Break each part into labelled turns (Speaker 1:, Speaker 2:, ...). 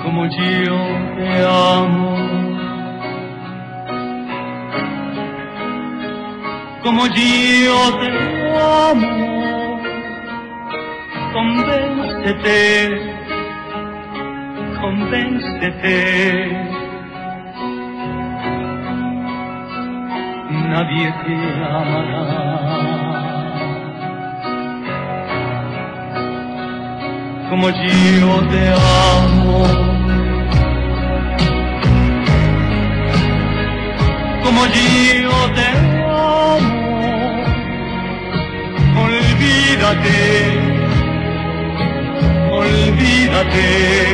Speaker 1: como yo te amo, como yo te amo. Convéncete, convéncete, nadie te amará como yo te amo, como yo te amo. Olvídate, olvídate,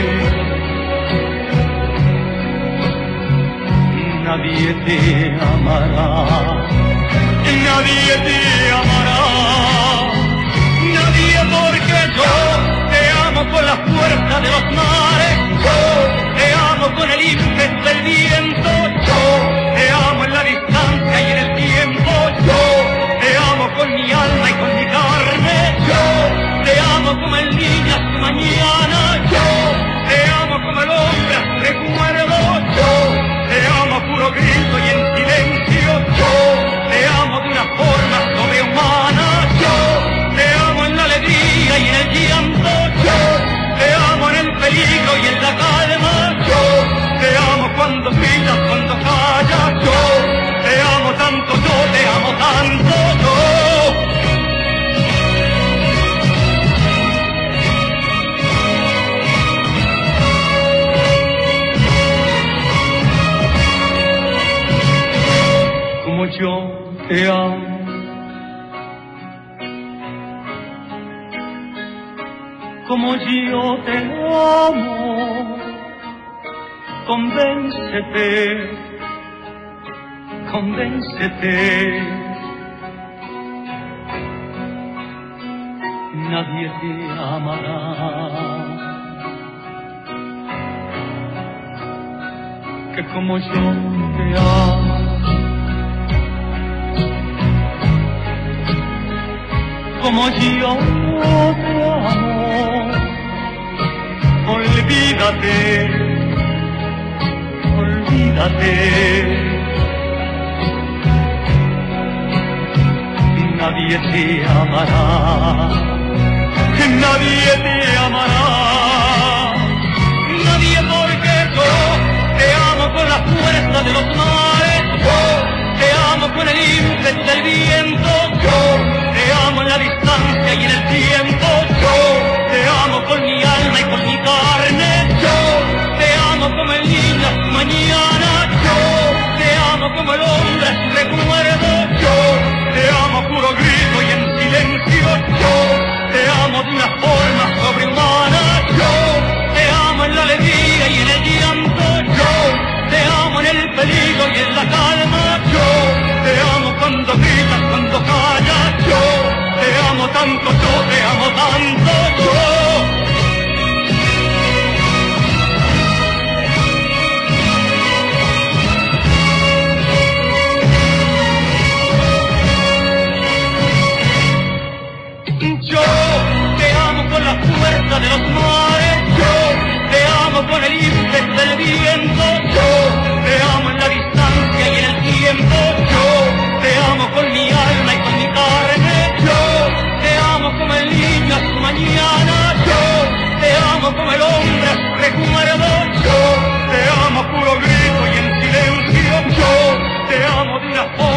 Speaker 1: nadie te amará, nadie te amará, nadie, porque yo te amo con la fuerza de los mares, yo te amo con el ímpetu del viento, yo te amo en la distancia y en el tiempo, yo te amo con mi alma y con mi carne, yo te amo como el niño a su mañana, yo te amo como el hombre a su recuerdo, yo te amo a puro grito y en silencio, yo te amo de una forma sobrehumana, yo te amo en la alegría y en el llanto, yo te amo en el peligro y en la calma, yo te amo cuando gritas, cuando callas, yo te amo tanto, yo te amo tanto, yo. Yo te amo, como yo te amo. Convéncete, convéncete, nadie te amará que como yo te amo. Como yo te amo, olvídate, olvídate, nadie te amará, nadie te amará, nadie, porque yo te amo con la fuerza de los mares, yo te amo con el ímpetu del viento, yo te amo en la distancia y en el tiempo, yo te amo con mi alma y con mi carne, yo te amo como el niño a su mañana, yo te amo como el hombre a su recuerdo, yo te amo a puro grito y en silencio, yo te amo de una forma sobrehumana, yo te amo en la alegría y en el llanto, yo te amo en el peligro y en la calma, yo te amo cuando gritas, cuando callas, yo te amo tanto, yo te amo tanto, yo. Yo te amo con la fuerza de los mares, yo te amo con el ímpetu del viento, yo te amo en la distancia y en el tiempo, yo te amo con mi alma y con mi carne, yo te amo como el niño a su mañana, yo te amo como el hombre a su recuerdo, yo te amo a puro grito y en silencio, yo te amo de una forma